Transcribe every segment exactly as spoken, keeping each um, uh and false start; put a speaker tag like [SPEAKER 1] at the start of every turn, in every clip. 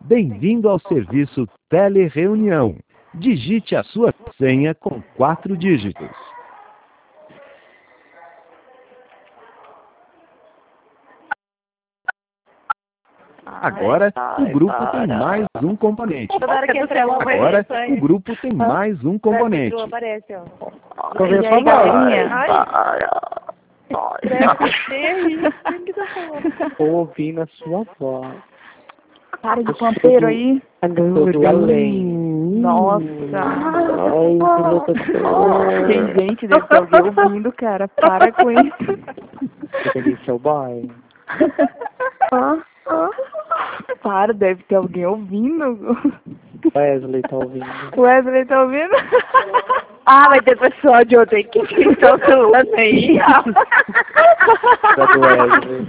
[SPEAKER 1] Bem-vindo ao serviço Telereunião. Digite a sua senha com quatro dígitos. Agora, o grupo tem mais um componente. Agora, o grupo tem mais um componente.
[SPEAKER 2] Ouvindo a sua voz.
[SPEAKER 3] Para de pampeiro aí.
[SPEAKER 2] Todo além.
[SPEAKER 3] Nossa.
[SPEAKER 2] Ai, que louca que eu
[SPEAKER 3] Tem gente, deve ter alguém ouvindo, cara. Para com isso.
[SPEAKER 2] Você tem seu boy.
[SPEAKER 3] Para, deve ter alguém ouvindo.
[SPEAKER 2] Wesley tá ouvindo.
[SPEAKER 3] Wesley tá ouvindo?
[SPEAKER 4] Ah, vai ter pessoal de outra equipe que estão falando aí.
[SPEAKER 2] Da do Wesley.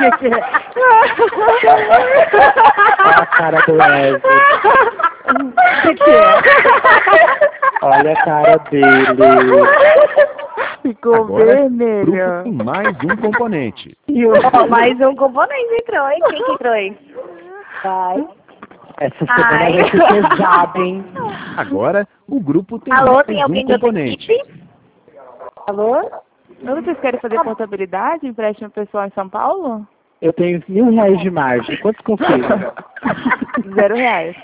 [SPEAKER 2] Olha a cara do Wesley.
[SPEAKER 4] O que, que é?
[SPEAKER 2] Olha a cara dele.
[SPEAKER 3] Ficou
[SPEAKER 1] Agora, o
[SPEAKER 3] vermelho.
[SPEAKER 1] grupo tem mais um componente.
[SPEAKER 4] Ó, mais um componente entrou, hein? Quem que entrou aí? Vai.
[SPEAKER 2] Essa semana
[SPEAKER 4] Ai.
[SPEAKER 2] vai ser pesada, hein?
[SPEAKER 1] Agora, o grupo tem
[SPEAKER 4] Alô,
[SPEAKER 1] mais
[SPEAKER 4] tem
[SPEAKER 1] um
[SPEAKER 4] alguém de outra
[SPEAKER 1] componente.
[SPEAKER 4] equipe? Alô?
[SPEAKER 3] Mas vocês querem fazer portabilidade? Empréstimo pessoal em São Paulo?
[SPEAKER 2] Eu tenho mil reais de margem. Quantos confia?
[SPEAKER 3] Zero reais.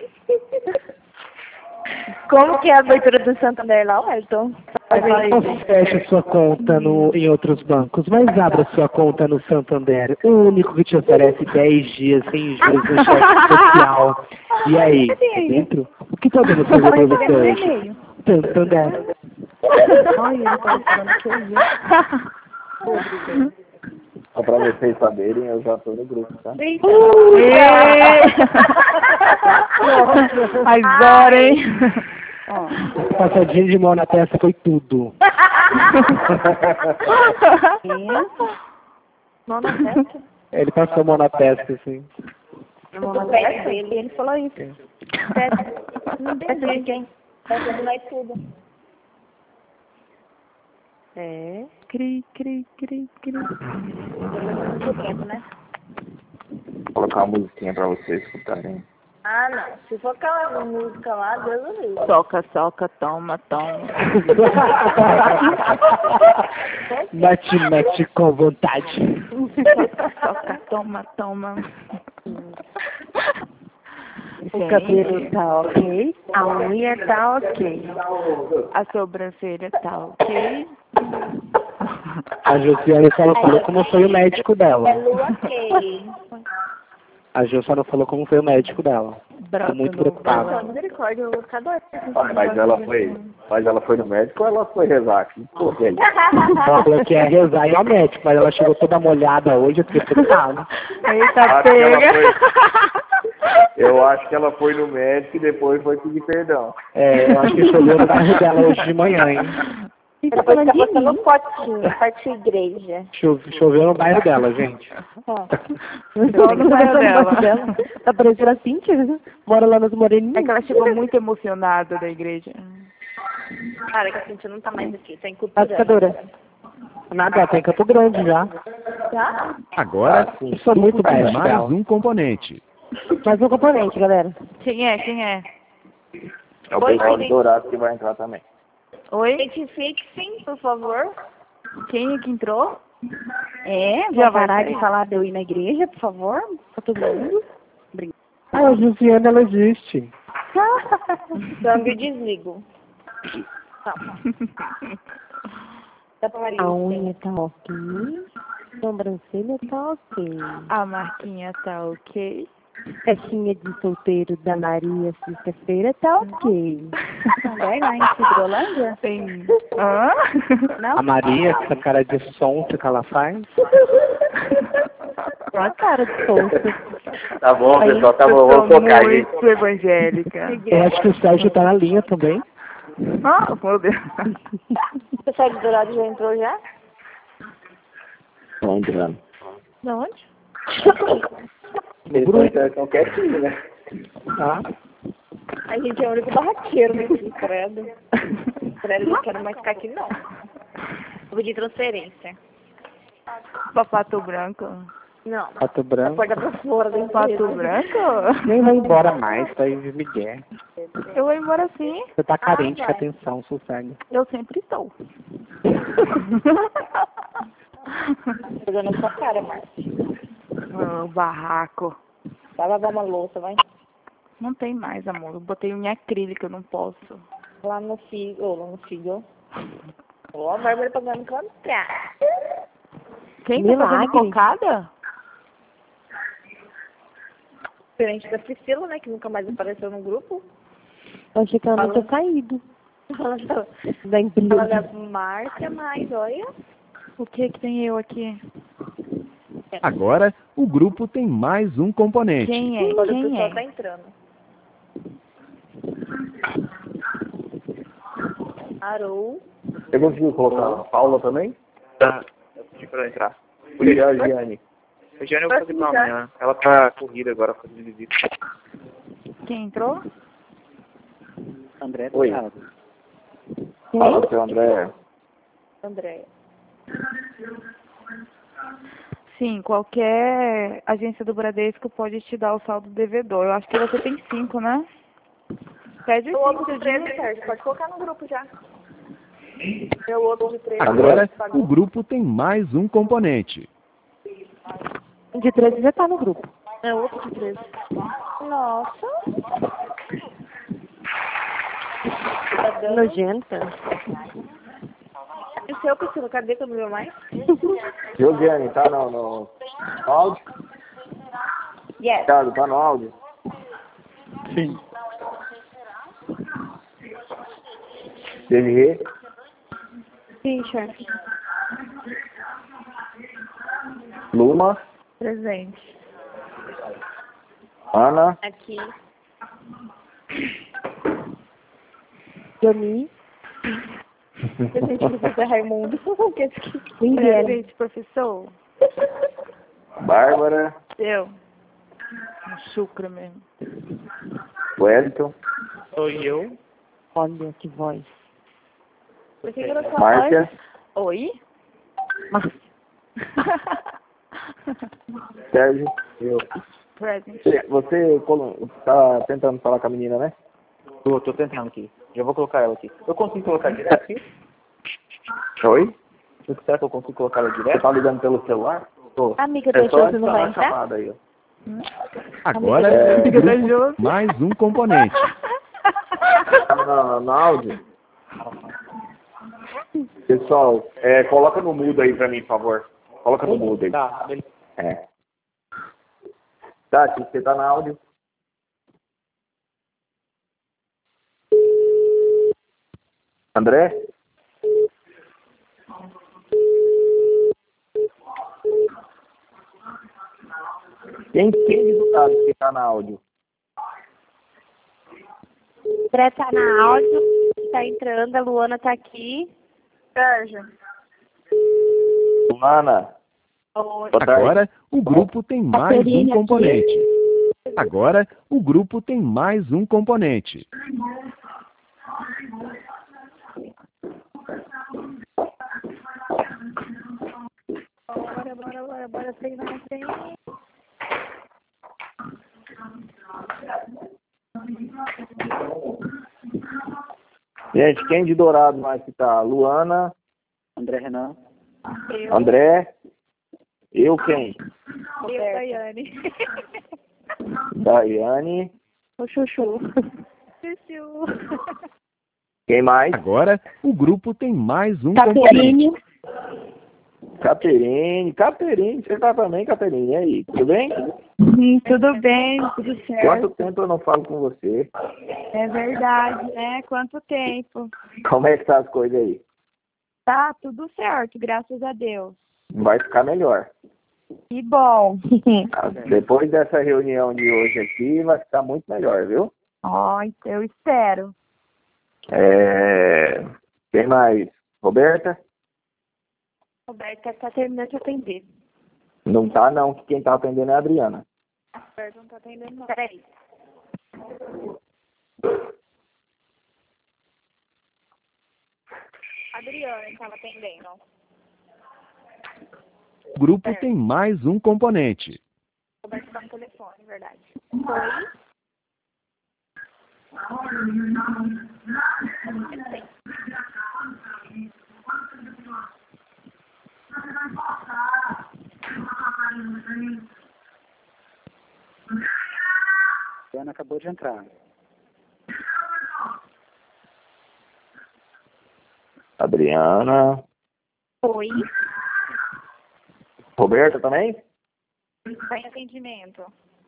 [SPEAKER 4] Como que é a abertura do Santander lá, Wellington?
[SPEAKER 2] Não feche sua conta no, em outros bancos, mas abra sua conta no Santander, o único que te oferece dez dias sem juros no cheque social. E aí, tá dentro? O que podemos fazer para você hoje? Santander.
[SPEAKER 3] Olha, ele tá falando que eu ia.
[SPEAKER 5] Só pra vocês saberem, eu já tô no grupo, tá?
[SPEAKER 3] Agora, hein?
[SPEAKER 2] Passadinha de mão na testa foi tudo.
[SPEAKER 4] Mão na testa?
[SPEAKER 2] Ele passou a mão na testa, assim.
[SPEAKER 4] Mão na testa? Ele, ele falou isso. Testa. Não entendi quem. Testa de nós tudo. É.
[SPEAKER 3] Cri, cri, cri, cri.
[SPEAKER 4] Tempo, né?
[SPEAKER 5] Vou colocar uma musiquinha pra vocês escutarem.
[SPEAKER 4] Ah, não. Se for aquela música lá, Deus o livre.
[SPEAKER 3] Soca, soca, toma, toma.
[SPEAKER 2] Mete, mete com vontade.
[SPEAKER 3] Soca, toma, toma.
[SPEAKER 4] O cabelo tá ok, a unha tá ok.
[SPEAKER 3] A sobrancelha tá ok.
[SPEAKER 2] A Josiane só não falou como foi o médico dela.
[SPEAKER 4] É lua ok.
[SPEAKER 2] A Jo só não falou como foi o médico dela. Tô muito
[SPEAKER 4] Só
[SPEAKER 2] preocupada.
[SPEAKER 4] misericórdia, eu vou ficar doida.
[SPEAKER 5] Mas ela foi, mas ela foi no médico ou ela foi rezar aqui? Pô, velho.
[SPEAKER 2] Ela falou que ia rezar e ao médico, mas ela chegou toda molhada hoje, eu fiquei preocupada.
[SPEAKER 3] Eita,
[SPEAKER 5] Acho que ela
[SPEAKER 3] pega.
[SPEAKER 5] foi- Eu acho que ela foi no médico e depois foi pedir perdão.
[SPEAKER 2] É, eu acho que choveu no bairro dela hoje de manhã, hein?
[SPEAKER 4] Depois tá botando um potinho, parte igreja.
[SPEAKER 2] Chove- Choveu no bairro dela, gente.
[SPEAKER 3] Só no bairro dela.
[SPEAKER 4] Tá parecendo a Cíntia, mora lá nas moreninhas.
[SPEAKER 3] É que ela chegou muito emocionada da igreja.
[SPEAKER 4] Cara, que a Cíntia não tá mais aqui, tá em
[SPEAKER 2] A
[SPEAKER 4] cultura.
[SPEAKER 2] pescadora. Nada, tem Campo Grande já.
[SPEAKER 4] Tá?
[SPEAKER 1] Agora, o
[SPEAKER 2] Eu sou muito
[SPEAKER 1] grupo tem
[SPEAKER 2] baixo
[SPEAKER 1] mais
[SPEAKER 2] dela.
[SPEAKER 1] um componente.
[SPEAKER 2] Mais um componente, galera.
[SPEAKER 3] Quem é? Quem é?
[SPEAKER 5] É o
[SPEAKER 4] Oi,
[SPEAKER 5] pessoal
[SPEAKER 4] sim.
[SPEAKER 5] de Dourado que vai entrar também.
[SPEAKER 3] Oi?
[SPEAKER 4] Identifique sim, por favor.
[SPEAKER 3] Quem é que entrou?
[SPEAKER 4] É,
[SPEAKER 3] Já
[SPEAKER 4] vou
[SPEAKER 3] vai
[SPEAKER 4] parar
[SPEAKER 3] sair.
[SPEAKER 4] de falar de eu ir na igreja, por favor, pra todo mundo.
[SPEAKER 2] Ah, a Josiane, ela existe.
[SPEAKER 4] Câmbio e desligo. Tá. Dá pra Maria.
[SPEAKER 6] A unha tá ok, sobrancelha tá ok.
[SPEAKER 3] A marquinha tá ok.
[SPEAKER 6] Festinha de solteiro da Maria sexta-feira tá ok.
[SPEAKER 4] Também lá em Cidrolândia?
[SPEAKER 3] Tem. Hã?
[SPEAKER 2] A Maria, essa cara de sonsa que ela faz.
[SPEAKER 6] Olha a cara de solto.
[SPEAKER 5] Tá bom, pessoal, tá
[SPEAKER 3] Eu
[SPEAKER 5] bom,
[SPEAKER 3] sou
[SPEAKER 5] vamos focar aí.
[SPEAKER 3] muito evangélica.
[SPEAKER 2] Eu acho que o Sérgio tá na linha também.
[SPEAKER 3] Ah, meu Deus.
[SPEAKER 4] O pessoal de Dourado já entrou já?
[SPEAKER 5] Tô entrando.
[SPEAKER 4] De onde?
[SPEAKER 5] Eles estão entrando tão quietinho, né?
[SPEAKER 2] Tá?
[SPEAKER 4] A gente é o único barraqueiro daqui, credo. Credo, não quero mais ficar aqui, não. Vou de transferência.
[SPEAKER 3] Papato branco.
[SPEAKER 4] Não.
[SPEAKER 2] Pato
[SPEAKER 4] A
[SPEAKER 2] Branco.
[SPEAKER 4] porta pra fora da
[SPEAKER 3] Pato
[SPEAKER 4] empresa.
[SPEAKER 3] Branco?
[SPEAKER 2] Nem vai embora mais, tá aí de Miguel.
[SPEAKER 3] Eu vou embora sim.
[SPEAKER 2] Você tá carente
[SPEAKER 4] Ah,
[SPEAKER 2] de
[SPEAKER 4] vai.
[SPEAKER 2] atenção, sossega.
[SPEAKER 3] Eu sempre estou.
[SPEAKER 4] Jogando na sua cara, Márcia.
[SPEAKER 3] O barraco.
[SPEAKER 4] Vai lavar uma louça, vai.
[SPEAKER 3] Não tem mais, amor. Eu botei unha acrílica, eu não posso.
[SPEAKER 4] Lá no Figo, ou lá no Figo. Ó, a Bárbara pagando contrato.
[SPEAKER 3] Quem tá fazendo
[SPEAKER 6] Milagre.
[SPEAKER 3] cocada?
[SPEAKER 4] Diferente da Priscila, né, que nunca mais apareceu no grupo.
[SPEAKER 6] Eu achei que ela não tinha saído da
[SPEAKER 4] Ela
[SPEAKER 6] empresa.
[SPEAKER 4] da Márcia, mas olha.
[SPEAKER 3] O que que tem eu aqui?
[SPEAKER 1] Agora, o grupo tem mais um componente.
[SPEAKER 3] Quem é?
[SPEAKER 4] Olha, o
[SPEAKER 3] Quem
[SPEAKER 4] pessoal tá
[SPEAKER 3] é?
[SPEAKER 4] entrando. Arou.
[SPEAKER 5] Você conseguiu colocar a Paula também?
[SPEAKER 7] Tá, eu pedi pra ela entrar.
[SPEAKER 5] E a Giane?
[SPEAKER 7] A Giane eu vou fazer pra amanhã. Ela tá corrida agora fazendo visita.
[SPEAKER 3] Quem entrou?
[SPEAKER 2] André
[SPEAKER 5] Oi.
[SPEAKER 2] Thiago.
[SPEAKER 5] Fala, seu André.
[SPEAKER 4] Andréia.
[SPEAKER 3] Sim, qualquer agência do Bradesco pode te dar o saldo devedor. Eu acho que você tem cinco, né? Pede
[SPEAKER 4] O outro
[SPEAKER 3] cinco,
[SPEAKER 4] de treze,
[SPEAKER 3] Cidinha.
[SPEAKER 4] Sérgio. Pode colocar no grupo já. Meu outro de treze.
[SPEAKER 1] Agora,
[SPEAKER 4] pagou.
[SPEAKER 1] o grupo tem mais um componente.
[SPEAKER 6] De treze já tá no grupo.
[SPEAKER 4] É outro de treze. Nossa. Tá dando.
[SPEAKER 6] Nojenta.
[SPEAKER 4] E o seu, Priscila? Cadê que eu não viu mais?
[SPEAKER 5] Viu, Giane? Tá no, no, no áudio?
[SPEAKER 4] Yes.
[SPEAKER 5] Thiago, tá no áudio?
[SPEAKER 2] Sim.
[SPEAKER 5] Desirê?
[SPEAKER 4] Sim, chefe.
[SPEAKER 5] Luma?
[SPEAKER 3] Presente.
[SPEAKER 5] Ana?
[SPEAKER 4] Aqui.
[SPEAKER 6] Johnny.
[SPEAKER 4] Presente do professor Raimundo. Que esse aqui.
[SPEAKER 6] Ninguém.
[SPEAKER 3] Presente, professor.
[SPEAKER 5] Bárbara?
[SPEAKER 3] Eu. Um chucro mesmo.
[SPEAKER 5] Wellington?
[SPEAKER 7] Sou eu.
[SPEAKER 6] Olha que voz.
[SPEAKER 4] Por que virou sua
[SPEAKER 5] Márcia?
[SPEAKER 4] voz?
[SPEAKER 3] Oi?
[SPEAKER 6] Márcia.
[SPEAKER 5] Sérgio? Eu.
[SPEAKER 3] Present.
[SPEAKER 5] Você, você colo- tá tentando falar com a menina, né?
[SPEAKER 7] Tô, tô tentando aqui. Já vou colocar ela aqui. Eu consigo colocar direto aqui?
[SPEAKER 5] Oi?
[SPEAKER 7] Será que eu consigo colocar ela
[SPEAKER 5] Você
[SPEAKER 7] direto?
[SPEAKER 5] tá ligando pelo celular? Tô.
[SPEAKER 4] Amiga
[SPEAKER 5] É
[SPEAKER 4] da
[SPEAKER 5] só
[SPEAKER 4] Josi não
[SPEAKER 5] adicionar
[SPEAKER 4] vai
[SPEAKER 5] a
[SPEAKER 4] entrar?
[SPEAKER 5] chamada aí, ó.
[SPEAKER 1] Agora,
[SPEAKER 5] É.
[SPEAKER 1] o grupo tem mais um componente.
[SPEAKER 5] Tá no, no áudio? Pessoal, é, coloca no mudo aí pra mim, por favor. Coloca no mudo aí.
[SPEAKER 7] Tá, beleza.
[SPEAKER 5] É. Tati, você tá no áudio? André? Quem quem do lado que tá no áudio?
[SPEAKER 6] André tá na áudio. Tá entrando. A Luana tá aqui.
[SPEAKER 4] Sérgio.
[SPEAKER 5] Luana?
[SPEAKER 4] Oi.
[SPEAKER 5] Boa tarde.
[SPEAKER 1] Agora, o grupo tem mais um componente. Agora, o grupo tem mais um componente.
[SPEAKER 4] Bora, bora, bora, bora, treinar, treinar.
[SPEAKER 5] Gente, quem de Dourado mais que tá? Luana,
[SPEAKER 7] André Renan.
[SPEAKER 4] Eu,
[SPEAKER 5] André, eu quem?
[SPEAKER 4] eu, Daiane.
[SPEAKER 5] Daiane,
[SPEAKER 6] O Chuchu.
[SPEAKER 4] Chuchu.
[SPEAKER 5] quem mais?
[SPEAKER 1] Agora, o grupo tem mais um
[SPEAKER 6] Tá
[SPEAKER 1] componente.
[SPEAKER 6] Caterine.
[SPEAKER 5] Caterine, Caterine, você tá também, Caterine, e aí, tudo bem?
[SPEAKER 3] Hum, tudo bem, tudo certo.
[SPEAKER 5] Quanto tempo eu não falo com você?
[SPEAKER 3] É verdade, né? Quanto tempo?
[SPEAKER 5] Como é que tá as coisas aí?
[SPEAKER 3] Tá tudo certo, graças a Deus.
[SPEAKER 5] Vai ficar melhor.
[SPEAKER 3] Que bom.
[SPEAKER 5] Tá? Depois dessa reunião de hoje aqui, vai ficar muito melhor, viu?
[SPEAKER 3] Ó, eu espero.
[SPEAKER 5] É... Quem mais? Roberta?
[SPEAKER 6] Roberta tá terminando de atender.
[SPEAKER 5] Não tá não, que quem tá atendendo é a Adriana.
[SPEAKER 4] Roberto não tá atendendo, não.
[SPEAKER 6] Peraí.
[SPEAKER 4] Adriana tava atendendo.
[SPEAKER 1] O grupo tem mais um componente.
[SPEAKER 4] Roberto tá no telefone, verdade. Oi?
[SPEAKER 2] A Ana acabou de entrar.
[SPEAKER 5] Adriana.
[SPEAKER 4] Oi?
[SPEAKER 5] Roberta também?
[SPEAKER 4] Tá em atendimento.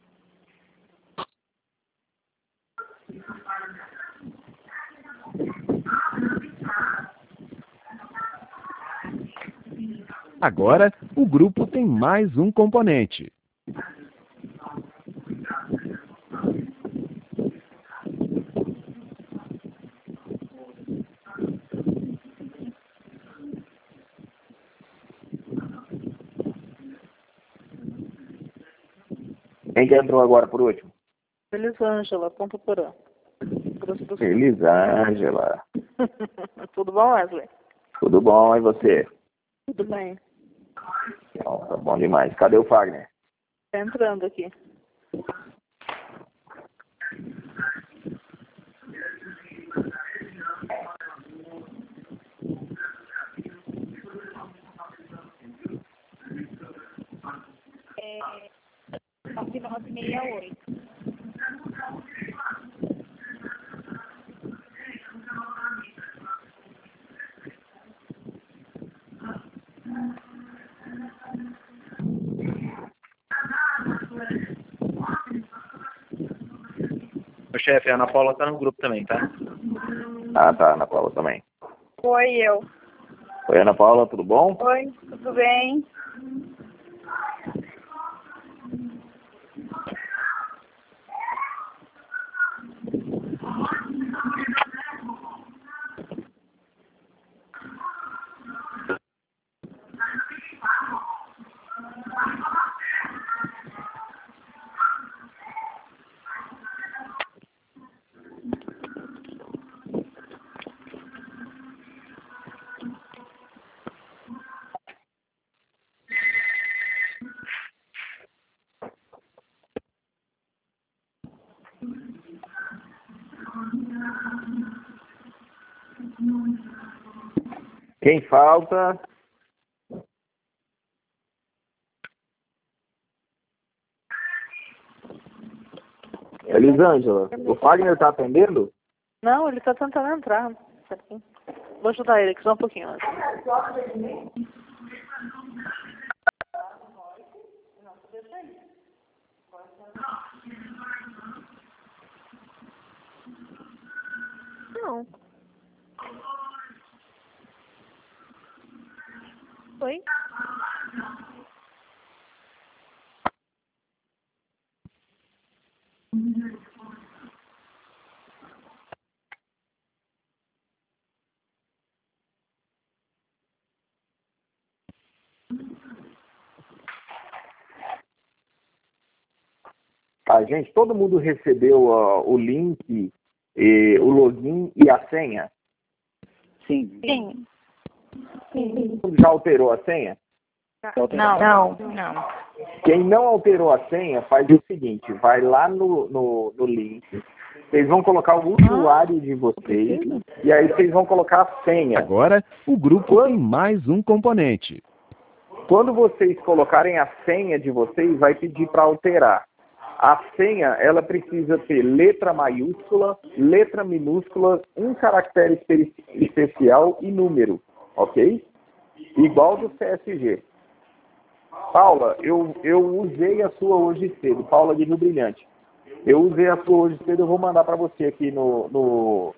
[SPEAKER 1] Agora, o grupo tem mais um componente.
[SPEAKER 5] Quem que entrou agora por último?
[SPEAKER 8] Elisângela, Ponta Porã. Grosso do Sul.
[SPEAKER 5] Elisângela.
[SPEAKER 8] Tudo bom, Wesley?
[SPEAKER 5] Tudo bom, e você?
[SPEAKER 8] Tudo bem.
[SPEAKER 5] Então, tá bom demais. Cadê o Fagner?
[SPEAKER 8] Tá entrando aqui.
[SPEAKER 4] É nove nove seis oito.
[SPEAKER 7] Ô, chefe, a Ana Paula tá no grupo também, tá?
[SPEAKER 5] Ah, tá, Ana Paula também.
[SPEAKER 3] Oi, eu.
[SPEAKER 5] Oi, Ana Paula, tudo bom?
[SPEAKER 3] Oi, tudo bem?
[SPEAKER 5] Quem falta? Elisângela, o Fagner tá atendendo?
[SPEAKER 8] Não, ele tá tentando entrar. Vou ajudar ele aqui só um pouquinho. Não.
[SPEAKER 4] Oi?
[SPEAKER 5] A gente, todo mundo recebeu uh, o link, e, o login e a senha?
[SPEAKER 2] Sim.
[SPEAKER 4] Sim.
[SPEAKER 5] Todo mundo já alterou a senha?
[SPEAKER 3] Não, não, não.
[SPEAKER 5] Quem não alterou a senha, faz o seguinte, vai lá no, no, no link, vocês vão colocar o usuário de vocês, e aí vocês vão colocar a senha.
[SPEAKER 1] Agora, o grupo tem mais um componente.
[SPEAKER 5] Quando vocês colocarem a senha de vocês, vai pedir para alterar. A senha, ela precisa ter letra maiúscula, letra minúscula, um caractere espe- especial e número, ok? Igual do C S G. Paula, eu, eu usei a sua hoje cedo, Paula de Rio Brilhante. Eu usei a sua hoje cedo, eu vou mandar para você aqui no, no,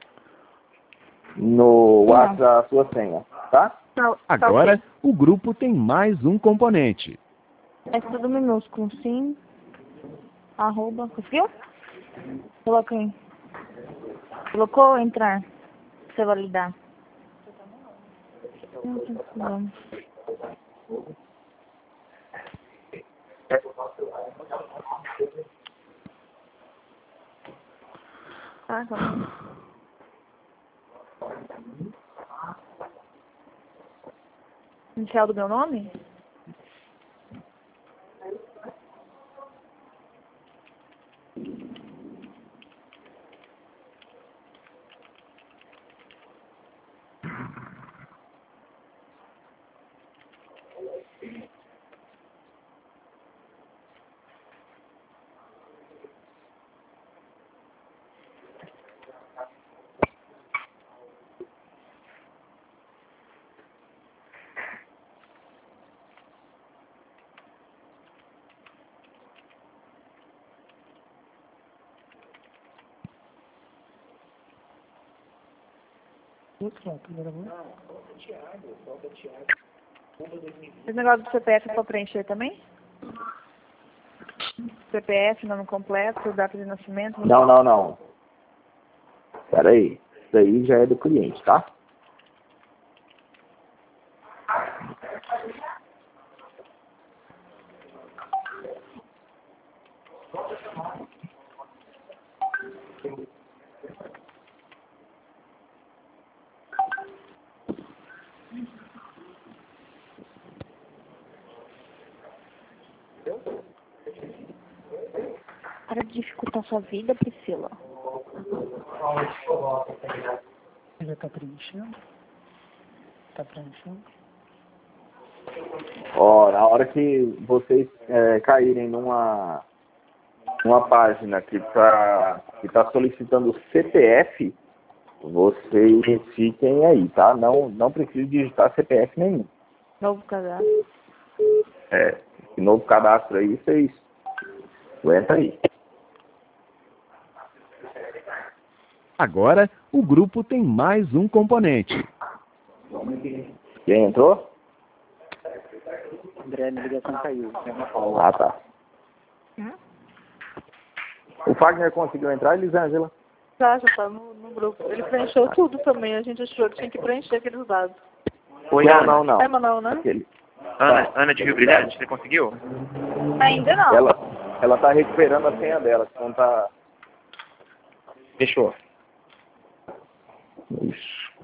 [SPEAKER 5] no WhatsApp a sua senha, tá?
[SPEAKER 1] Agora, o grupo tem mais um componente.
[SPEAKER 3] É tudo minúsculo, sim. Arroba. Conseguiu? Coloca aí. Colocou entrar. Pra você validar. Não tem problema. Ah, calma. Inicial do meu nome? Esse negócio do C P F é para preencher também? C P F, nome completo, data de nascimento?
[SPEAKER 5] Não, não, não. Espera aí. Isso aí já é do cliente, tá?
[SPEAKER 4] Para de dificultar sua vida, Priscila.
[SPEAKER 2] Já tá preenchendo? Tá preenchendo?
[SPEAKER 5] Ó, na hora que vocês é, caírem numa, numa página que está que tá solicitando o C P F, vocês fiquem aí, tá? Não, não precisa digitar C P F nenhum.
[SPEAKER 3] Novo cadastro.
[SPEAKER 5] É, esse novo cadastro aí, vocês aguenta aí.
[SPEAKER 1] Agora, o grupo tem mais um componente.
[SPEAKER 5] Quem entrou?
[SPEAKER 7] André, minha ligação caiu.
[SPEAKER 5] Ah, tá. O Fagner conseguiu entrar, Elisângela?
[SPEAKER 8] Já, já tá no, no grupo. Ele preencheu tudo também. A gente achou que tinha que preencher aqueles dados.
[SPEAKER 9] Oi,
[SPEAKER 5] não,
[SPEAKER 9] Ana.
[SPEAKER 5] não, não.
[SPEAKER 8] É, Manuel, né?
[SPEAKER 5] Aquele.
[SPEAKER 9] Ana, Ana de Rio Brilhante, você conseguiu?
[SPEAKER 3] Ainda não.
[SPEAKER 5] Ela, ela tá recuperando a senha dela, que não tá...
[SPEAKER 9] Fechou.
[SPEAKER 5] Isso.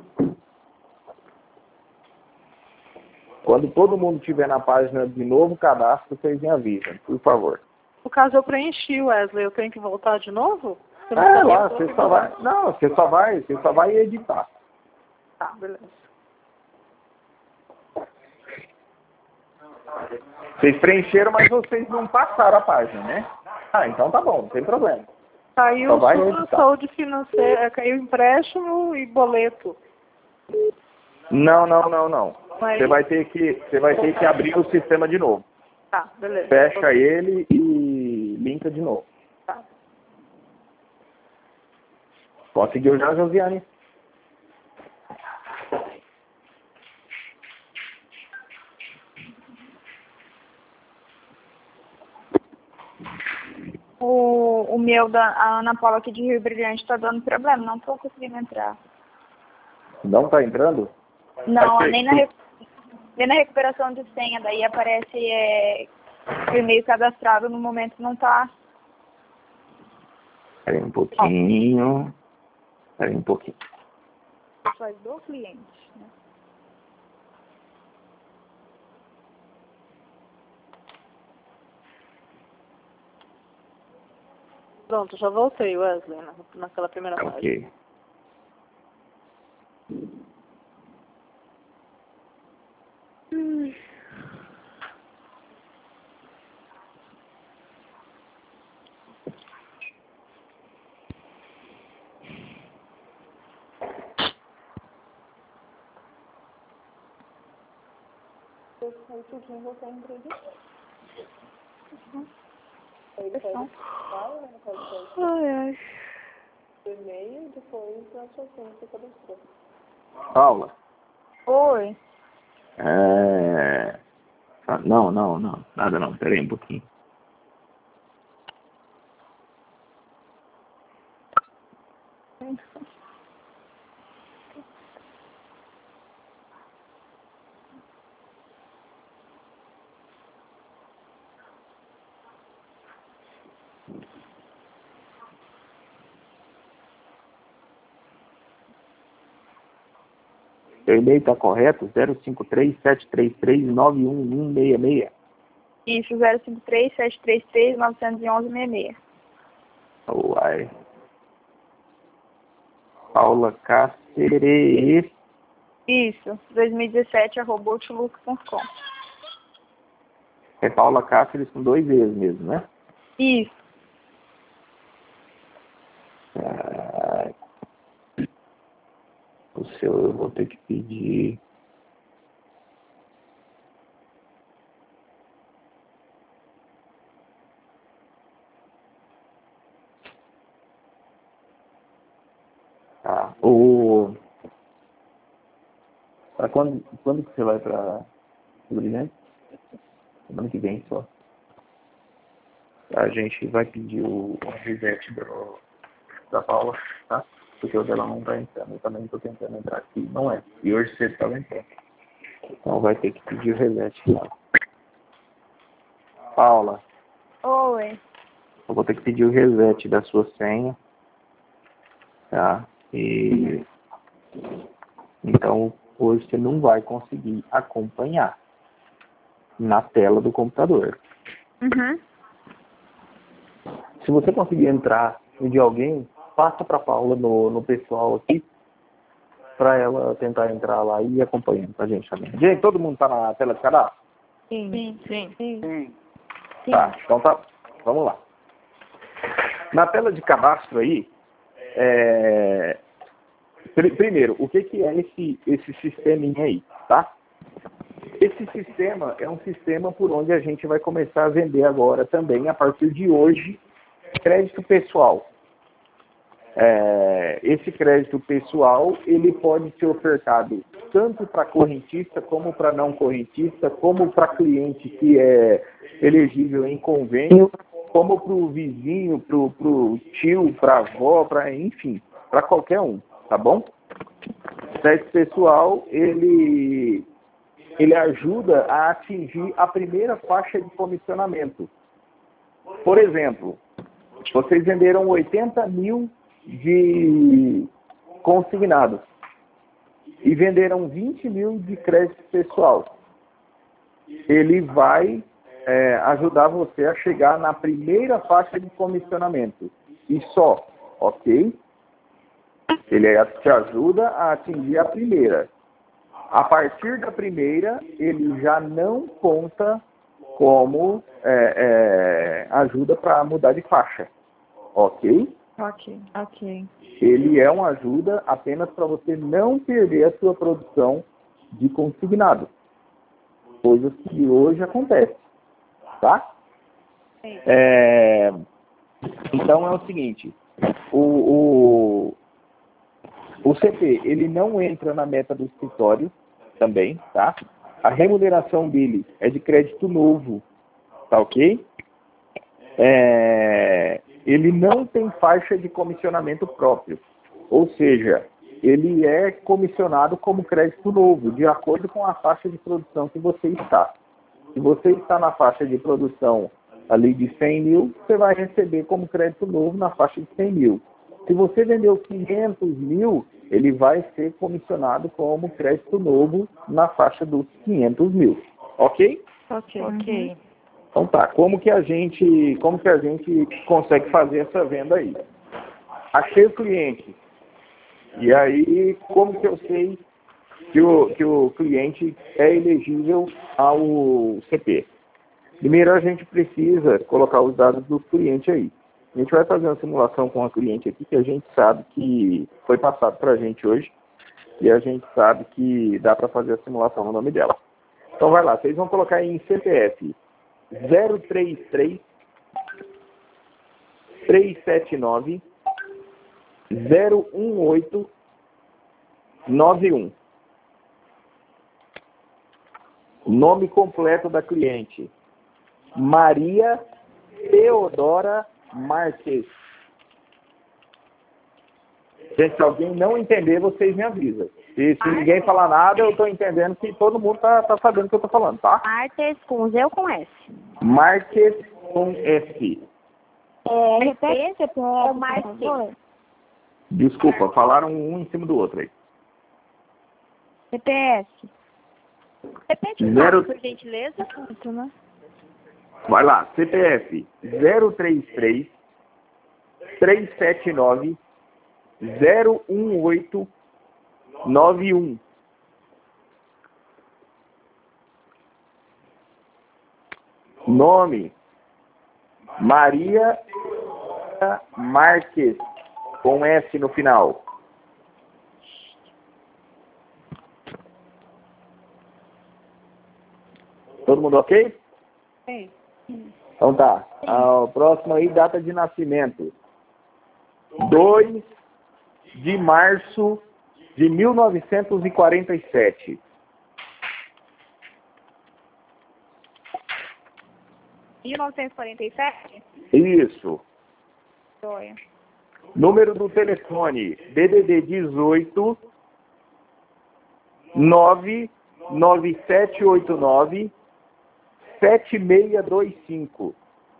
[SPEAKER 5] Quando todo mundo estiver na página de novo cadastro, vocês me avisam, por favor.
[SPEAKER 8] No caso, eu preenchi, Wesley. Eu tenho que voltar de novo? Você não
[SPEAKER 5] É,
[SPEAKER 8] sabia
[SPEAKER 5] lá,
[SPEAKER 8] que eu
[SPEAKER 5] você
[SPEAKER 8] tenho
[SPEAKER 5] só
[SPEAKER 8] que
[SPEAKER 5] vai...
[SPEAKER 8] voltar?
[SPEAKER 5] Não, você só vai, você só vai editar.
[SPEAKER 8] Tá, beleza.
[SPEAKER 5] Vocês preencheram, mas vocês não passaram a página, né? Ah, então tá bom, não tem problema.
[SPEAKER 8] Caiu
[SPEAKER 5] Só vai
[SPEAKER 8] sua
[SPEAKER 5] editar.
[SPEAKER 8] saúde financeira, caiu empréstimo e boleto.
[SPEAKER 5] Não, não, não, não.
[SPEAKER 8] Mas-
[SPEAKER 5] Você vai ter que, você vai ter que abrir o sistema de novo.
[SPEAKER 8] Tá, beleza.
[SPEAKER 5] Fecha ele e linka de novo.
[SPEAKER 8] Tá.
[SPEAKER 5] Conseguiu já, Josiane?
[SPEAKER 3] O, o meu, da a Ana Paula aqui de Rio Brilhante, tá dando problema. Não tô conseguindo entrar.
[SPEAKER 5] Não tá entrando?
[SPEAKER 3] Não,
[SPEAKER 5] Aqui.
[SPEAKER 3] nem na, re- nem na recuperação de senha. Daí aparece é, o e-mail cadastrado no momento não tá.
[SPEAKER 5] Espera aí um pouquinho. Espera aí um pouquinho.
[SPEAKER 3] Faz do cliente, né?
[SPEAKER 8] Pronto, já voltei, Wesley, na, naquela primeira página.
[SPEAKER 5] Ok.
[SPEAKER 8] Hum. Ai, ai.
[SPEAKER 5] Paula.
[SPEAKER 3] Oi.
[SPEAKER 5] É... ah, não, não, não. Nada não. Espera aí um pouquinho. Seu e-mail está correto? zero cinco três sete três três nove um um seis seis.
[SPEAKER 3] Isso, zero cinco três sete três três nove um um seis seis.
[SPEAKER 5] Uai. Paula Cáceres.
[SPEAKER 3] Isso, dois mil e dezessete, arroba outlook ponto com.
[SPEAKER 5] É Paula Cáceres com dois E's mesmo, né?
[SPEAKER 3] Isso.
[SPEAKER 5] Ah, o seu eu vou ter que pedir. Tá. O... Pra quando, quando que você vai pra Rio Brilhante? Semana que vem só. A gente vai pedir o, o reset do, da Paula, tá? Porque o dela não tá entrando. Eu também tô tentando entrar aqui. Não é. E hoje você tá entrando. Então vai ter que pedir o reset lá. Paula.
[SPEAKER 4] Oi.
[SPEAKER 5] Eu vou ter que pedir o reset da sua senha. Tá? E... Então, hoje você não vai conseguir acompanhar na tela do computador.
[SPEAKER 4] Uhum.
[SPEAKER 5] Se você conseguir entrar no de alguém, passa para Paula no, no pessoal aqui, para ela tentar entrar lá e ir acompanhando pra gente também. Gente, todo mundo tá na tela de cadastro?
[SPEAKER 3] Sim. Sim. Sim. Sim.
[SPEAKER 5] Tá, então tá. Vamos lá. Na tela de cadastro aí, é... Pr- primeiro, o que, que é esse, esse sisteminha aí, tá? Esse sistema é um sistema por onde a gente vai começar a vender agora também, a partir de hoje, crédito pessoal. É, esse crédito pessoal, ele pode ser ofertado tanto para correntista, como para não correntista, como para cliente que é elegível em convênio, como para o vizinho, para o tio, para a avó, para enfim, para qualquer um, tá bom? O crédito pessoal, ele, ele ajuda a atingir a primeira faixa de comissionamento. Por exemplo, vocês venderam oitenta mil de consignado e venderam vinte mil de crédito pessoal. Ele vai é, ajudar você a chegar na primeira faixa de comissionamento. E só, ok? Ele te ajuda a atingir a primeira. A partir da primeira, ele já não conta como é, é, ajuda para mudar de faixa. Ok?
[SPEAKER 3] Ok. Ok.
[SPEAKER 5] Ele é uma ajuda apenas para você não perder a sua produção de consignado. Coisas que hoje acontecem. Tá? É, então é o seguinte. O, o, o C P, ele não entra na meta do escritório também, tá? A remuneração dele é de crédito novo. Tá ok? É, ele não tem faixa de comissionamento próprio. Ou seja, ele é comissionado como crédito novo, de acordo com a faixa de produção que você está. Se você está na faixa de produção ali de cem mil, você vai receber como crédito novo na faixa de cem mil. Se você vendeu quinhentos mil, ele vai ser comissionado como crédito novo na faixa dos quinhentos mil. Ok?
[SPEAKER 3] Ok. Ok.
[SPEAKER 5] Então tá, como que a gente, como que a gente consegue fazer essa venda aí? Achei o cliente. E aí, como que eu sei que o, que o cliente é elegível ao C P? Primeiro a gente precisa colocar os dados do cliente aí. A gente vai fazer uma simulação com a cliente aqui, que a gente sabe que foi passado para a gente hoje. E a gente sabe que dá para fazer a simulação no nome dela. Então vai lá, vocês vão colocar aí em C P F zero três três, três sete nove, zero um oito nove um. Nome completo da cliente: Maria Teodora Marques. Gente, se alguém não entender, vocês me avisam. E se ninguém falar nada, eu estou entendendo que todo mundo tá, tá sabendo o que eu estou falando, tá?
[SPEAKER 4] Marques com Z ou com S?
[SPEAKER 5] Marques com S.
[SPEAKER 4] É, repete, é Marques.
[SPEAKER 5] Desculpa, falaram um em cima do outro aí.
[SPEAKER 4] C P F. Repete o
[SPEAKER 5] Zero...
[SPEAKER 4] nome, por gentileza.
[SPEAKER 5] Vai lá, C P F zero três três, três sete nove, zero um oito nove um. Nome: Maria Marques, com S no final. Todo mundo ok?
[SPEAKER 3] Sim.
[SPEAKER 5] Então tá. Ah, o próximo aí, data de nascimento: dois de março de mil novecentos e quarenta e sete.
[SPEAKER 4] mil novecentos e quarenta e sete?
[SPEAKER 5] Isso.
[SPEAKER 4] Joia.
[SPEAKER 5] Número do telefone, D D D dezoito, nove nove sete oito nove, sete seis dois cinco.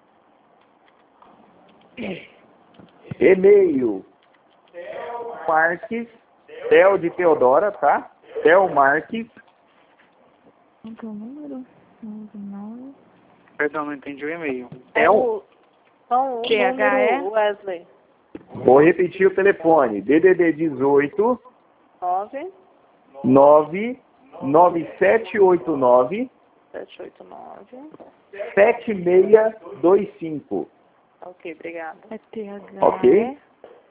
[SPEAKER 5] E-mail, Marques, Tel de Teodora, tá? Tel Marques.
[SPEAKER 3] Qual que é o número? nove.
[SPEAKER 9] Perdão, não entendi o e-mail.
[SPEAKER 8] É o, só o
[SPEAKER 3] Q H E?
[SPEAKER 8] número, Wesley.
[SPEAKER 5] Vou repetir o telefone, D D D dezoito,
[SPEAKER 8] nove
[SPEAKER 5] nove nove sete oito nove,
[SPEAKER 8] sete oito nove.
[SPEAKER 5] sete seis dois cinco.
[SPEAKER 8] Ok, obrigada.
[SPEAKER 3] É T H E.
[SPEAKER 5] Ok?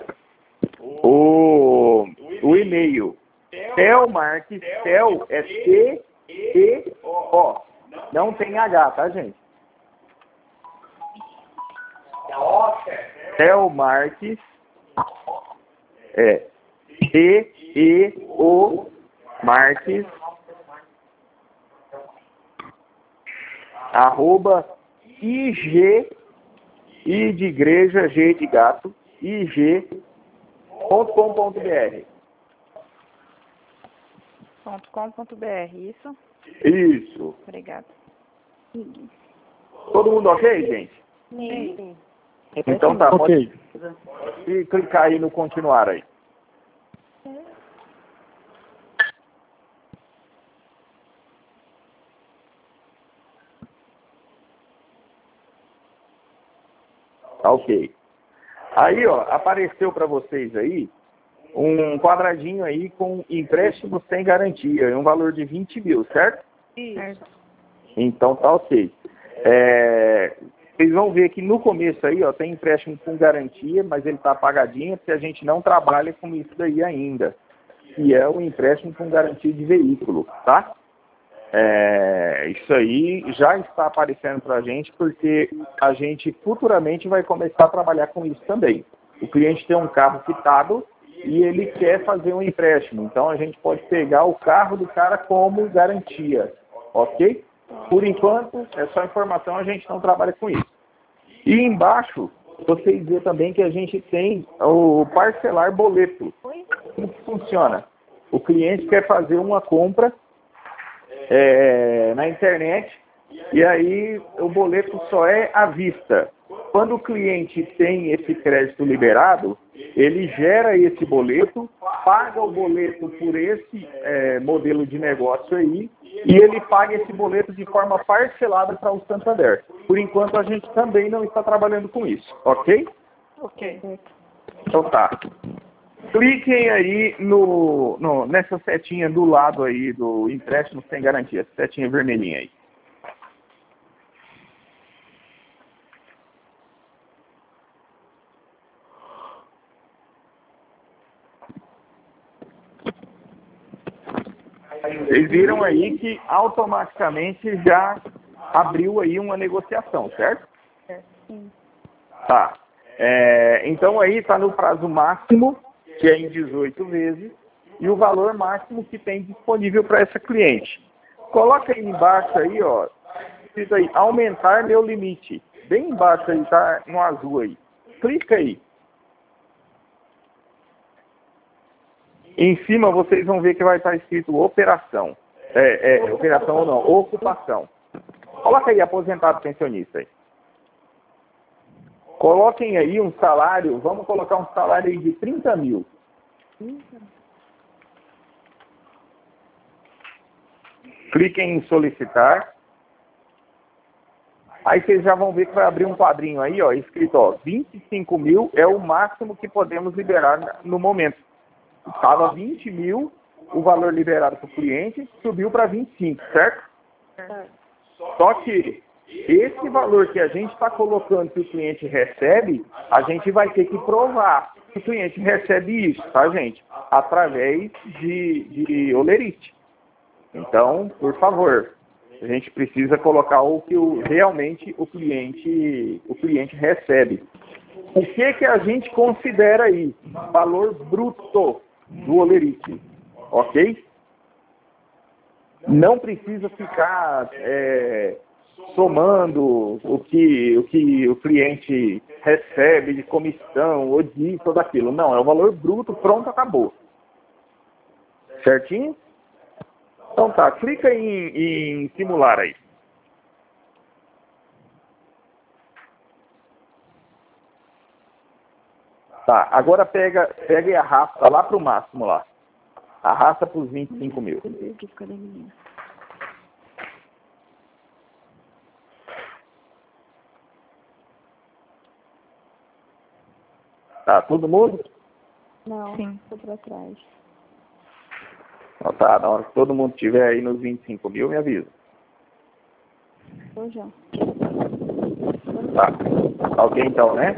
[SPEAKER 5] O, o e-mail, Tel Marques, Tel é T E O. Não tem H, tá, gente? Tel Marques é T E O Marques arroba I G, I de igreja, G de gato, I G ponto com ponto B R.
[SPEAKER 3] Ponto com ponto B R, isso?
[SPEAKER 5] Isso.
[SPEAKER 3] Obrigada.
[SPEAKER 5] Todo mundo ok, gente?
[SPEAKER 6] Sim.
[SPEAKER 5] Então tá,
[SPEAKER 2] Ok.
[SPEAKER 5] pode clicar aí no continuar aí. Ok. Aí, ó, apareceu para vocês aí um quadradinho aí com empréstimo sem garantia, um valor de vinte mil, certo?
[SPEAKER 3] Certo.
[SPEAKER 5] Então tá ok. É, vocês vão ver que no começo aí, ó, tem empréstimo com garantia, mas ele tá apagadinho porque a gente não trabalha com isso daí ainda. Que é o empréstimo com garantia de veículo, tá? É, isso aí já está aparecendo para a gente porque a gente futuramente vai começar a trabalhar com isso também. O cliente tem um carro quitado e ele quer fazer um empréstimo, então a gente pode pegar o carro do cara como garantia, ok? Por enquanto, é só informação, a gente não trabalha com isso. E embaixo, vocês vê também que a gente tem o parcelar boleto. Como que funciona? O cliente quer fazer uma compra É, na internet, e aí o boleto só é à vista. Quando o cliente tem esse crédito liberado, ele gera esse boleto, paga o boleto por esse é, modelo de negócio aí, e ele paga esse boleto de forma parcelada para o Santander. Por enquanto a gente também não está trabalhando com isso, ok?
[SPEAKER 8] Ok.
[SPEAKER 5] Então tá. Cliquem aí no, no, nessa setinha do lado aí do empréstimo sem garantia, essa setinha vermelhinha aí. Vocês viram aí que automaticamente já abriu aí uma negociação, certo?
[SPEAKER 6] Sim.
[SPEAKER 5] Tá. É, então aí está no prazo máximo, que é em dezoito vezes, e o valor máximo que tem disponível para essa cliente. Coloca aí embaixo aí, ó, escrito aí, aumentar meu limite. Bem embaixo aí, tá no azul aí. Clica aí. Em cima vocês vão ver que vai estar escrito operação. É, é, operação ou não, ocupação. Coloca aí aposentado pensionista aí. Coloquem aí um salário, vamos colocar um salário aí de trinta mil. Cliquem em solicitar. Aí vocês já vão ver que vai abrir um quadrinho aí, ó, escrito, ó, vinte e cinco mil é o máximo que podemos liberar no momento. Estava vinte mil o valor liberado para o cliente, subiu para vinte e cinco, certo? Só que esse valor que a gente está colocando que o cliente recebe, a gente vai ter que provar que o cliente recebe isso, tá, gente? Através de, de olerite. Então, por favor, a gente precisa colocar o que o, realmente o cliente, o cliente recebe. O que, que a gente considera aí? Valor bruto do olerite, ok? Não precisa ficar é, somando o que, o que o cliente recebe de comissão, ou disso, ou daquilo. Não, é o valor bruto, pronto, acabou. Certinho? Então tá, clica em, em simular aí. Tá, agora pega, pega e arrasta lá para o máximo lá. Arrasta para os vinte e cinco mil. Tá, todo mundo?
[SPEAKER 6] Não,
[SPEAKER 3] Sim.
[SPEAKER 6] tô pra trás.
[SPEAKER 5] Então tá, na hora que todo mundo estiver aí nos vinte e cinco mil, me avisa.
[SPEAKER 6] Tô já.
[SPEAKER 5] Tá. Ok então, né?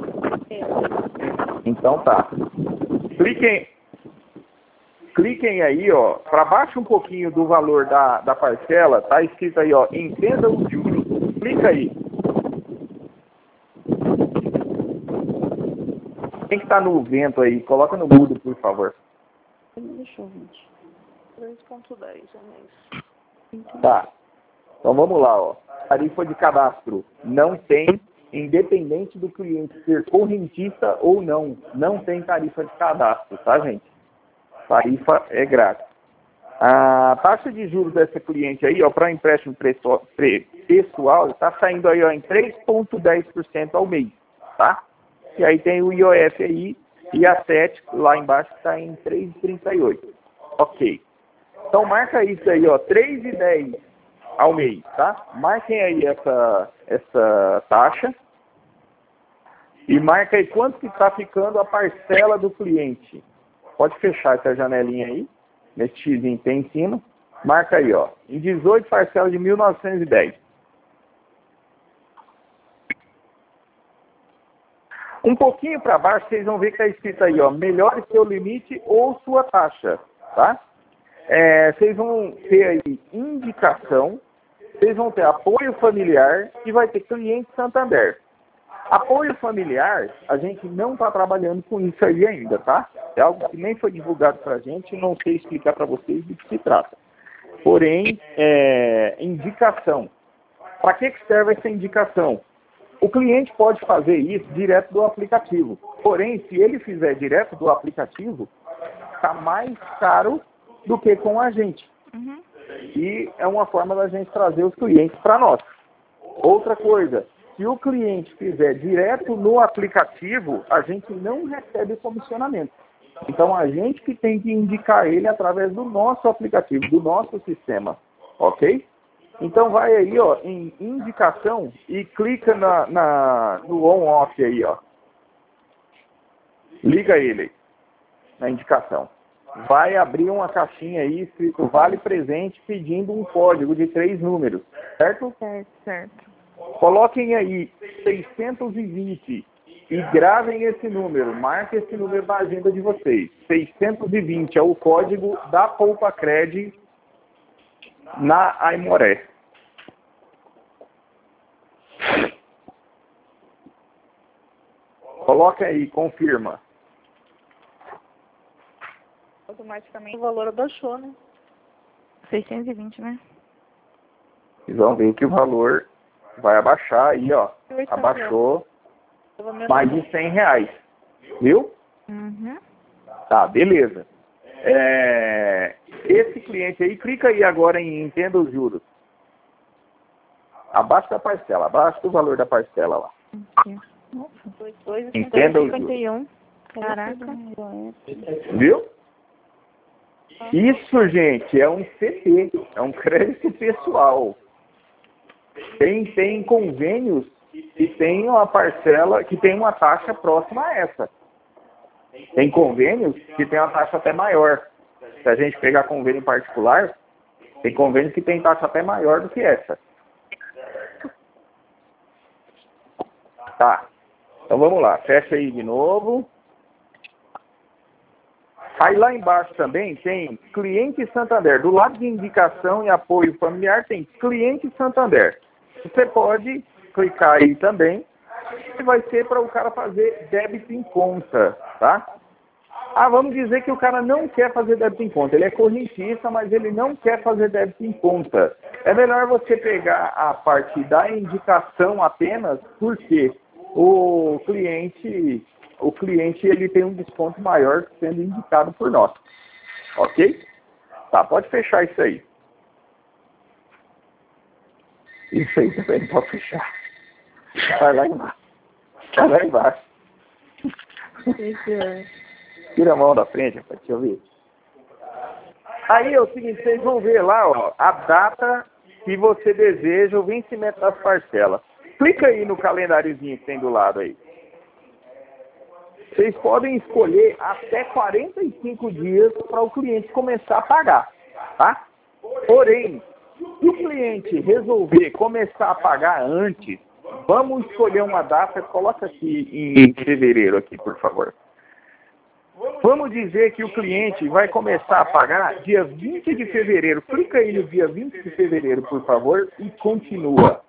[SPEAKER 5] Então tá. Cliquem, cliquem aí, ó, para baixo um pouquinho do valor da, da parcela, tá escrito aí, ó, entenda os juros. Clica aí. Quem que tá no vento aí? Coloca no mudo, por favor.
[SPEAKER 6] Não deixou, gente.
[SPEAKER 8] três ponto dez, é isso.
[SPEAKER 5] Tá. Então vamos lá, ó. Tarifa de cadastro não tem, independente do cliente ser correntista ou não, não tem tarifa de cadastro, tá, gente? Tarifa é grátis. A taxa de juros dessa cliente aí, ó, para empréstimo pessoal, está saindo aí, ó, em três vírgula dez por cento ao mês, tá? E aí tem o I O F aí e a S E T lá embaixo está em três vírgula trinta e oito. Ok. Então marca isso aí, ó, três vírgula dez ao mês, tá? Marquem aí essa, essa taxa e marca aí quanto que está ficando a parcela do cliente. Pode fechar essa janelinha aí, nesse xizinho que tem em cima. Marca aí, ó, em dezoito parcelas de mil novecentos e dez. Um pouquinho para baixo, vocês vão ver que está escrito aí, ó, melhore seu limite ou sua taxa, tá? É, vocês vão ter aí indicação, vocês vão ter apoio familiar e vai ter cliente Santander. Apoio familiar, a gente não está trabalhando com isso aí ainda, tá? É algo que nem foi divulgado para a gente, não sei explicar para vocês do que se trata. Porém, é, indicação. Para que, que serve essa indicação? O cliente pode fazer isso direto do aplicativo. Porém, se ele fizer direto do aplicativo, está mais caro do que com a gente.
[SPEAKER 3] Uhum.
[SPEAKER 5] E é uma forma da gente trazer os clientes para nós. Outra coisa, se o cliente fizer direto no aplicativo, a gente não recebe comissionamento. Então, a gente que tem que indicar ele através do nosso aplicativo, do nosso sistema. Ok? Então, vai aí, ó, em indicação e clica na, na, no on-off aí, ó. Liga ele na indicação. Vai abrir uma caixinha aí escrito Vale Presente pedindo um código de três números, certo?
[SPEAKER 3] Certo, certo.
[SPEAKER 5] Coloquem aí seiscentos e vinte e gravem esse número, marquem esse número na agenda de vocês. seiscentos e vinte é o código da Poupa Cred na Aimoré. Coloca aí, confirma.
[SPEAKER 3] Automaticamente.
[SPEAKER 8] O valor abaixou, né?
[SPEAKER 3] seiscentos e vinte, né?
[SPEAKER 5] Vocês vão ver que o valor vai abaixar aí, ó. Abaixou mais de cem reais. Viu?
[SPEAKER 3] Uhum.
[SPEAKER 5] Tá, beleza. É, esse cliente aí, clica aí agora em Entenda os Juros. Abaixo da parcela, abaixo do valor da parcela lá.
[SPEAKER 3] Aqui. Nossa.
[SPEAKER 5] Entenda os
[SPEAKER 3] cinquenta
[SPEAKER 5] juros.
[SPEAKER 3] e um. Caraca.
[SPEAKER 5] Viu? Isso, gente, é um C P, é um crédito pessoal. Tem, tem convênios que tem uma parcela, que tem uma taxa próxima a essa. Tem convênios que tem uma taxa até maior. Se a gente pegar convênio particular, tem convênios que tem taxa até maior do que essa. Tá. Então vamos lá, fecha aí de novo. Aí lá embaixo também tem Cliente Santander. Do lado de indicação e apoio familiar tem Cliente Santander. Você pode clicar aí também. E vai ser para o cara fazer débito em conta, tá? Ah, vamos dizer que o cara não quer fazer débito em conta. Ele é correntista, mas ele não quer fazer débito em conta. É melhor você pegar a parte da indicação apenas, porque o cliente, o cliente ele tem um desconto maior sendo indicado por nós. Ok? Tá, pode fechar isso aí. Isso aí também pode fechar. Vai lá embaixo. Vai lá embaixo. Tira a mão da frente, para te ouvir. Aí é o seguinte, vocês vão ver lá, ó, a data que você deseja, o vencimento das parcelas. Clica aí no calendáriozinho que tem do lado aí. Vocês podem escolher até quarenta e cinco dias para o cliente começar a pagar, tá? Porém, se o cliente resolver começar a pagar antes, vamos escolher uma data, coloca aqui em fevereiro aqui, por favor. Vamos dizer que o cliente vai começar a pagar dia vinte de fevereiro. Clica aí no dia vinte de fevereiro, por favor, e continua.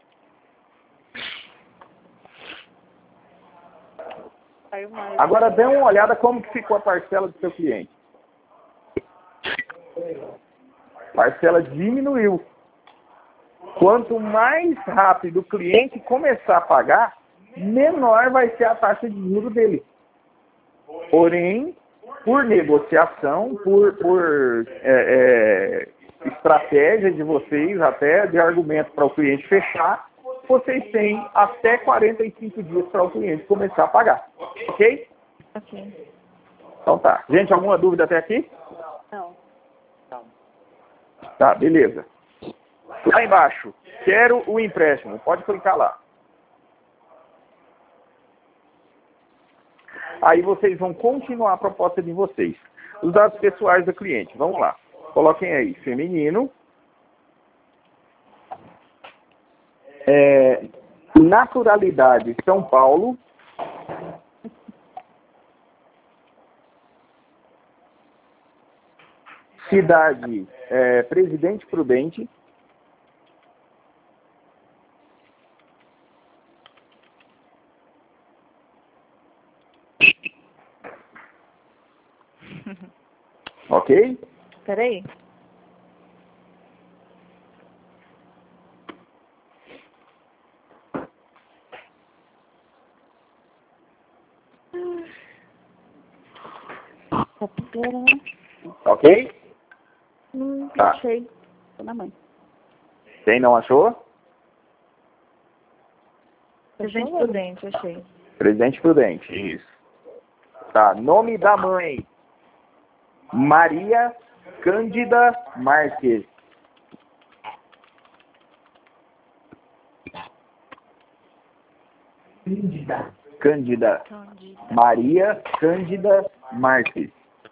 [SPEAKER 5] Agora dê uma olhada como que ficou a parcela do seu cliente. A parcela diminuiu. Quanto mais rápido o cliente começar a pagar, menor vai ser a taxa de juros dele. Porém, por negociação, por, por é, é, estratégia de vocês, até de argumento para o cliente fechar, vocês têm até quarenta e cinco dias para o cliente começar a pagar. Ok?
[SPEAKER 3] Ok.
[SPEAKER 5] Então tá. Gente, alguma dúvida até aqui?
[SPEAKER 8] Não.
[SPEAKER 5] Tá, beleza. Lá embaixo, quero o empréstimo. Pode clicar lá. Aí vocês vão continuar a proposta de vocês. Os dados pessoais do cliente. Vamos lá. Coloquem aí, feminino. É, naturalidade, São Paulo. Cidade, é, Presidente Prudente. Ok?
[SPEAKER 3] Peraí.
[SPEAKER 6] Tá pegando.
[SPEAKER 5] Ok?
[SPEAKER 6] Hum,
[SPEAKER 5] Tá.
[SPEAKER 6] achei. Tô na mãe.
[SPEAKER 5] Quem não achou?
[SPEAKER 3] Presidente Prudente, achei.
[SPEAKER 5] Presidente Prudente, isso. Tá, nome da mãe. Maria Cândida Marques. Cândida. Cândida.
[SPEAKER 3] Cândida.
[SPEAKER 5] Maria Cândida Marques.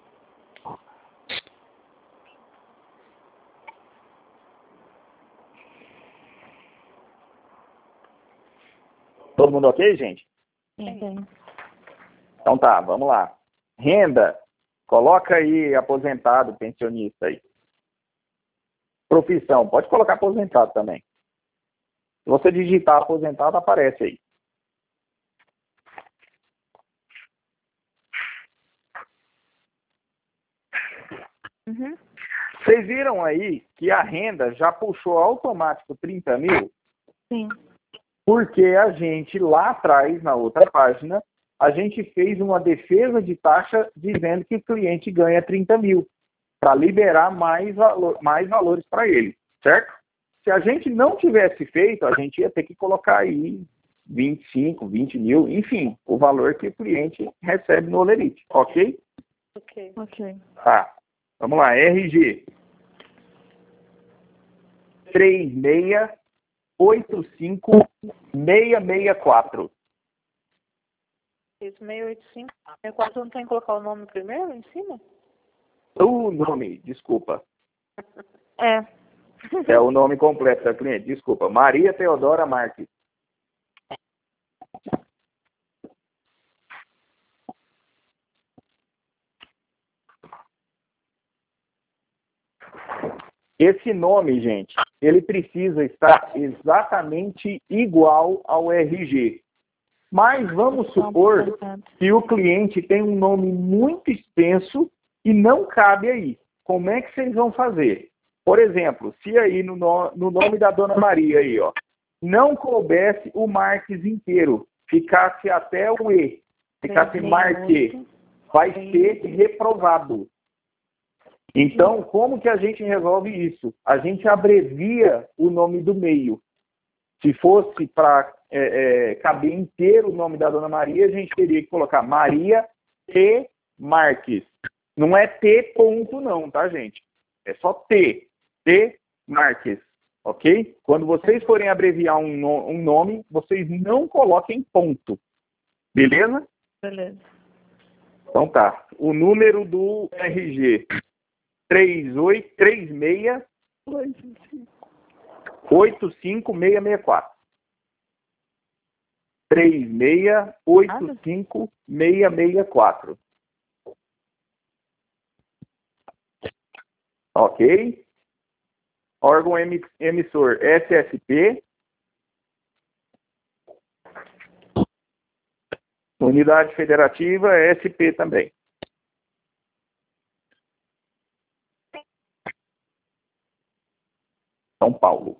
[SPEAKER 5] Todo mundo ok, gente?
[SPEAKER 3] Sim, sim.
[SPEAKER 5] Então tá, vamos lá. Renda. Coloca aí aposentado, pensionista aí. Profissão. Pode colocar aposentado também. Se você digitar aposentado, aparece aí.
[SPEAKER 3] Uhum.
[SPEAKER 5] Vocês viram aí que a renda já puxou automático trinta mil?
[SPEAKER 3] Sim.
[SPEAKER 5] Porque a gente lá atrás, na outra página, a gente fez uma defesa de taxa dizendo que o cliente ganha trinta mil para liberar mais, valor, mais valores para ele, certo? Se a gente não tivesse feito, a gente ia ter que colocar aí vinte e cinco, vinte mil, enfim, o valor que o cliente recebe no Olerite, ok?
[SPEAKER 8] Ok.
[SPEAKER 3] Ok.
[SPEAKER 5] Tá, vamos lá, R G. três seis oito cinco seis seis quatro.
[SPEAKER 8] Isso, seis oito cinco. seis quatro não tem que colocar o nome primeiro em cima?
[SPEAKER 5] O nome, desculpa.
[SPEAKER 3] É.
[SPEAKER 5] É o nome completo da cliente, desculpa. Maria Teodora Marques. Esse nome, gente, ele precisa estar exatamente igual ao R G. Mas vamos supor que o cliente tem um nome muito extenso e não cabe aí. Como é que vocês vão fazer? Por exemplo, se aí no, no, no nome da Dona Maria aí, ó, não coubesse o Marques inteiro, ficasse até o E, ficasse Marque, vai ser reprovado. Então, como que a gente resolve isso? A gente abrevia o nome do meio. Se fosse para é, é, caber inteiro o nome da Dona Maria, a gente teria que colocar Maria T. Marques. Não é T ponto não, tá, gente? É só T. T. Marques. Ok? Quando vocês forem abreviar um, no, um nome, vocês não coloquem ponto. Beleza?
[SPEAKER 3] Beleza.
[SPEAKER 5] Então tá. O número do R G. três oito três seis oito cinco seis seis quatro. três seis oito cinco seis seis quatro. Ok? Órgão emissor S S P. Unidade federativa S P também. São Paulo.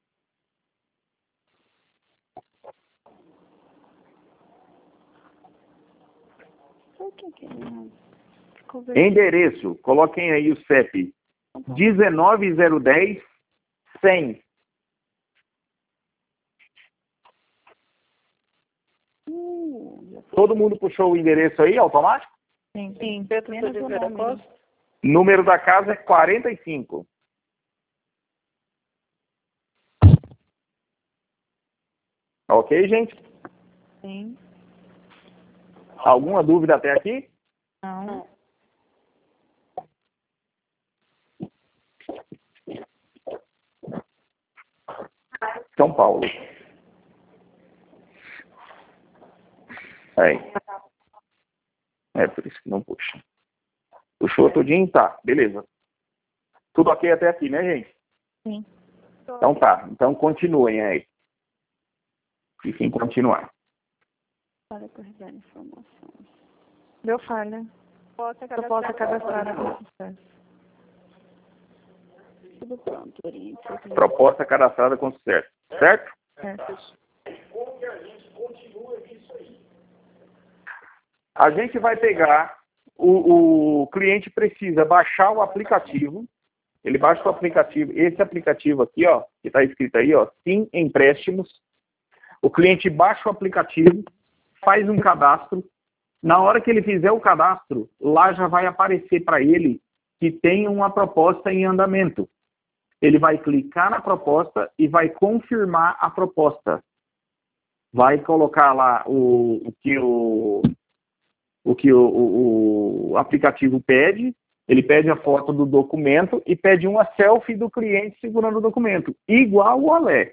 [SPEAKER 5] Endereço, coloquem aí o C E P. dezenove zero dez cem. Todo mundo puxou o endereço aí, automático?
[SPEAKER 3] Sim, sim.
[SPEAKER 5] Número da casa é quarenta e cinco. Ok, gente?
[SPEAKER 3] Sim.
[SPEAKER 5] Alguma dúvida até aqui?
[SPEAKER 3] Não.
[SPEAKER 5] São Paulo. Aí. É por isso que não puxa. Puxou tudinho? Tá, beleza. Tudo ok até aqui, né, gente?
[SPEAKER 3] Sim.
[SPEAKER 5] Então tá. Então continuem aí. Fiquem continuar.
[SPEAKER 3] Para carregar informação. Deu falha. Proposta cadastrada com sucesso. Tudo pronto, Oriente.
[SPEAKER 5] Proposta cadastrada com sucesso. Certo?
[SPEAKER 3] Certo.
[SPEAKER 10] Como que a gente continua isso aí?
[SPEAKER 5] A gente vai pegar, o, o cliente precisa baixar o aplicativo. Ele baixa o aplicativo, esse aplicativo aqui, ó, que está escrito aí, ó, Sim Empréstimos. O cliente baixa o aplicativo, faz um cadastro. Na hora que ele fizer o cadastro, lá já vai aparecer para ele que tem uma proposta em andamento. Ele vai clicar na proposta e vai confirmar a proposta. Vai colocar lá o, o que, o, o, que o, o, o aplicativo pede. Ele pede a foto do documento e pede uma selfie do cliente segurando o documento, igual o Alé.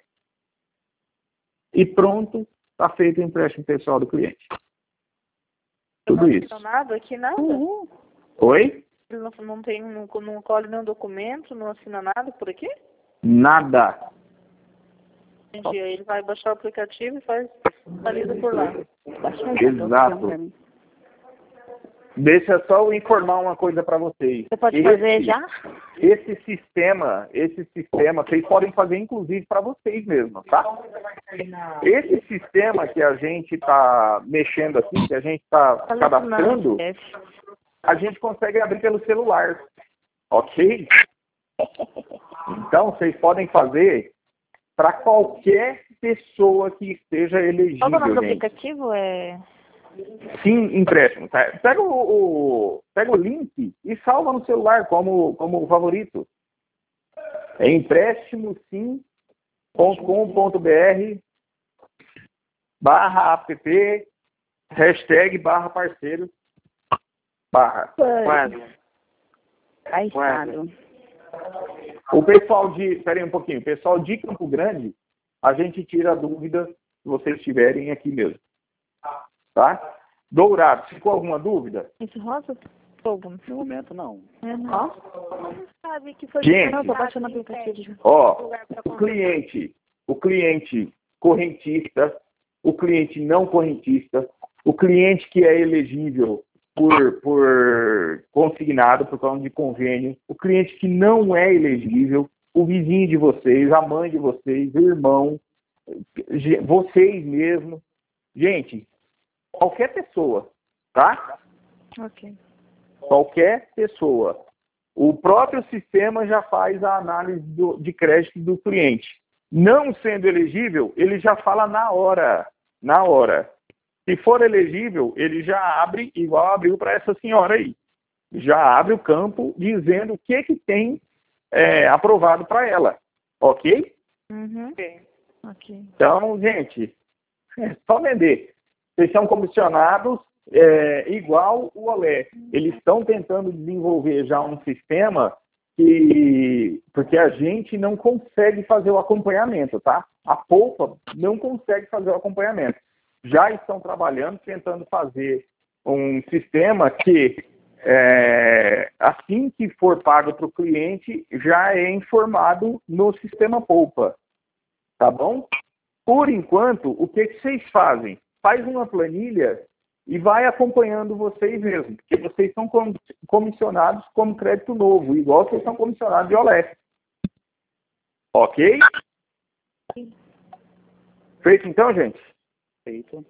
[SPEAKER 5] E pronto, está feito o empréstimo pessoal do cliente. Tudo isso.
[SPEAKER 8] Não nada aqui, nada?
[SPEAKER 3] Uhum.
[SPEAKER 5] Oi?
[SPEAKER 8] Ele não, não tem, não, não colhe nenhum documento, não assina nada por aqui?
[SPEAKER 5] Nada.
[SPEAKER 8] Entendi. Aí ele vai baixar o aplicativo e faz a lida por lá.
[SPEAKER 5] Exato. Deixa eu só eu informar uma coisa para vocês.
[SPEAKER 3] Você pode
[SPEAKER 5] esse,
[SPEAKER 3] fazer já?
[SPEAKER 5] Esse sistema, esse sistema, vocês podem fazer inclusive para vocês mesmos, tá? Esse sistema que a gente está mexendo aqui, que a gente está cadastrando, a gente consegue abrir pelo celular, ok? Então, vocês podem fazer para qualquer pessoa que esteja elegível.
[SPEAKER 3] Qual é o nome do
[SPEAKER 5] gente.
[SPEAKER 3] aplicativo? É...
[SPEAKER 5] Sim, empréstimo. Tá? Pega o, o, pega o link e salva no celular como, como favorito. É empréstimo sim ponto com ponto br barra app hashtag barra parceiro barra.
[SPEAKER 6] Quando? Caixado.
[SPEAKER 5] O pessoal de... Espera aí um pouquinho. O pessoal de Campo Grande, a gente tira a dúvida se vocês tiverem aqui mesmo. Tá? Dourado, ficou alguma dúvida?
[SPEAKER 3] Esse rosa? Fogo.
[SPEAKER 7] No momento, não.
[SPEAKER 3] É, não.
[SPEAKER 5] Ó.
[SPEAKER 3] Sabe que foi
[SPEAKER 5] Gente,
[SPEAKER 3] não, tô baixando o aplicativo.
[SPEAKER 5] Ó, o cliente, o cliente correntista, o cliente não correntista, o cliente que é elegível por, por conseguir consignado por causa de convênio, o cliente que não é elegível, o vizinho de vocês, a mãe de vocês, o irmão, vocês mesmo. Gente, qualquer pessoa, tá?
[SPEAKER 3] Ok.
[SPEAKER 5] Qualquer pessoa. O próprio sistema já faz a análise do, de crédito do cliente. Não sendo elegível, ele já fala na hora. Na hora. Se for elegível, ele já abre, igual abriu para essa senhora aí. Já abre o campo dizendo o que, que tem é, aprovado para ela. Ok?
[SPEAKER 3] Uhum. Ok.
[SPEAKER 5] Então, gente, é só vender. Vocês são comissionados é, igual o Olé. Eles estão tentando desenvolver já um sistema que, porque a gente não consegue fazer o acompanhamento, tá? A Poupa não consegue fazer o acompanhamento. Já estão trabalhando, tentando fazer um sistema que, é, assim que for pago para o cliente, já é informado no sistema Poupa. Tá bom? Por enquanto, o que, que vocês fazem? Faz uma planilha e vai acompanhando vocês mesmos, porque vocês são comissionados como crédito novo, igual vocês são comissionados de Olé. Ok? Feito então, gente? Feito.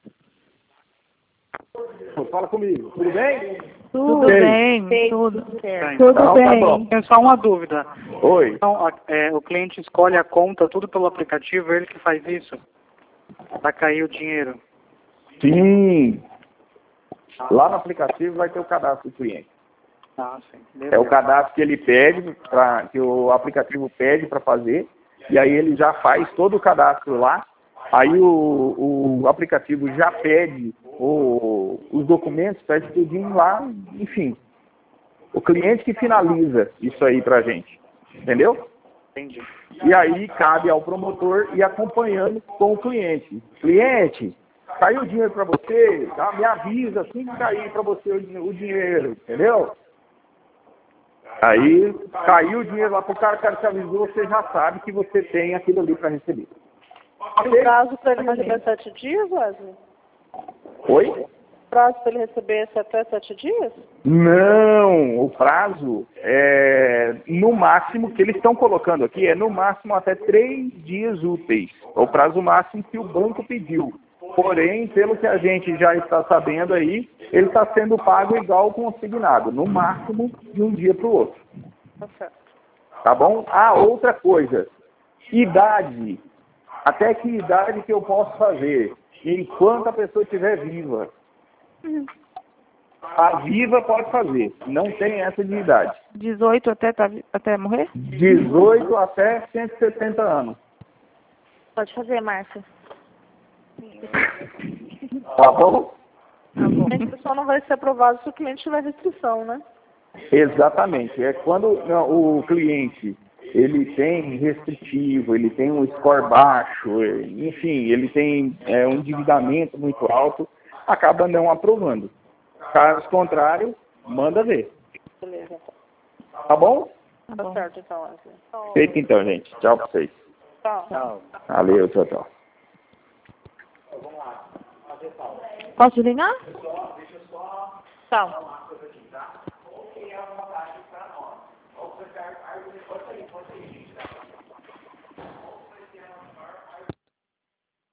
[SPEAKER 5] Fala comigo. Tudo bem?
[SPEAKER 3] Tudo bem, bem tudo.
[SPEAKER 8] Tudo
[SPEAKER 5] então,
[SPEAKER 8] bem.
[SPEAKER 5] Tá bom.
[SPEAKER 9] Tem só uma dúvida.
[SPEAKER 5] Oi.
[SPEAKER 9] Então, a- é, o cliente escolhe a conta tudo pelo aplicativo, ele que faz isso? Pra cair o dinheiro.
[SPEAKER 5] Sim. Lá no aplicativo vai ter o cadastro do cliente.
[SPEAKER 9] Ah, sim.
[SPEAKER 5] É o cadastro que ele pede, pra, que o aplicativo pede para fazer, e aí ele já faz todo o cadastro lá. Aí o, o aplicativo já pede o, os documentos, pede tudinho lá, enfim. O cliente que finaliza isso aí pra gente. Entendeu?
[SPEAKER 9] Entendi.
[SPEAKER 5] E aí cabe ao promotor ir acompanhando com o cliente. Cliente, caiu o dinheiro para você, tá? Me avisa assim que cair para você o, o dinheiro, entendeu? Aí caiu o dinheiro lá pro cara, o cara te avisou, você já sabe que você tem aquilo ali para receber.
[SPEAKER 8] O prazo para ele receber sete dias, Wesley?
[SPEAKER 5] Oi?
[SPEAKER 8] O prazo para ele receber esse até sete dias?
[SPEAKER 5] Não, o prazo é no máximo que eles estão colocando aqui, é no máximo até três dias úteis. É o prazo máximo que o banco pediu. Porém, pelo que a gente já está sabendo aí, ele está sendo pago igual o consignado, no máximo de um dia para o outro.
[SPEAKER 8] Tá certo.
[SPEAKER 5] Tá bom? Ah, outra coisa. Idade. Até que idade que eu posso fazer? Enquanto a pessoa estiver viva. A viva pode fazer. Não tem essa de idade.
[SPEAKER 3] dezoito até, tá, até morrer?
[SPEAKER 5] dezoito até cento e sessenta anos.
[SPEAKER 4] Pode fazer, Márcia.
[SPEAKER 5] Tá bom?
[SPEAKER 8] Esse só não vai ser aprovado se o cliente tiver restrição, né?
[SPEAKER 5] Exatamente. É quando não, o cliente ele tem restritivo, ele tem um score baixo, enfim, ele tem é, um endividamento muito alto, acaba não aprovando. Caso contrário, manda ver.
[SPEAKER 8] Beleza.
[SPEAKER 5] Tá bom?
[SPEAKER 8] Tá, tá certo, então, Wesley.
[SPEAKER 5] Feito então, gente. Tchau pra vocês.
[SPEAKER 8] Tchau.
[SPEAKER 5] Valeu, tchau, tchau.
[SPEAKER 3] Posso ligar?
[SPEAKER 8] Tchau.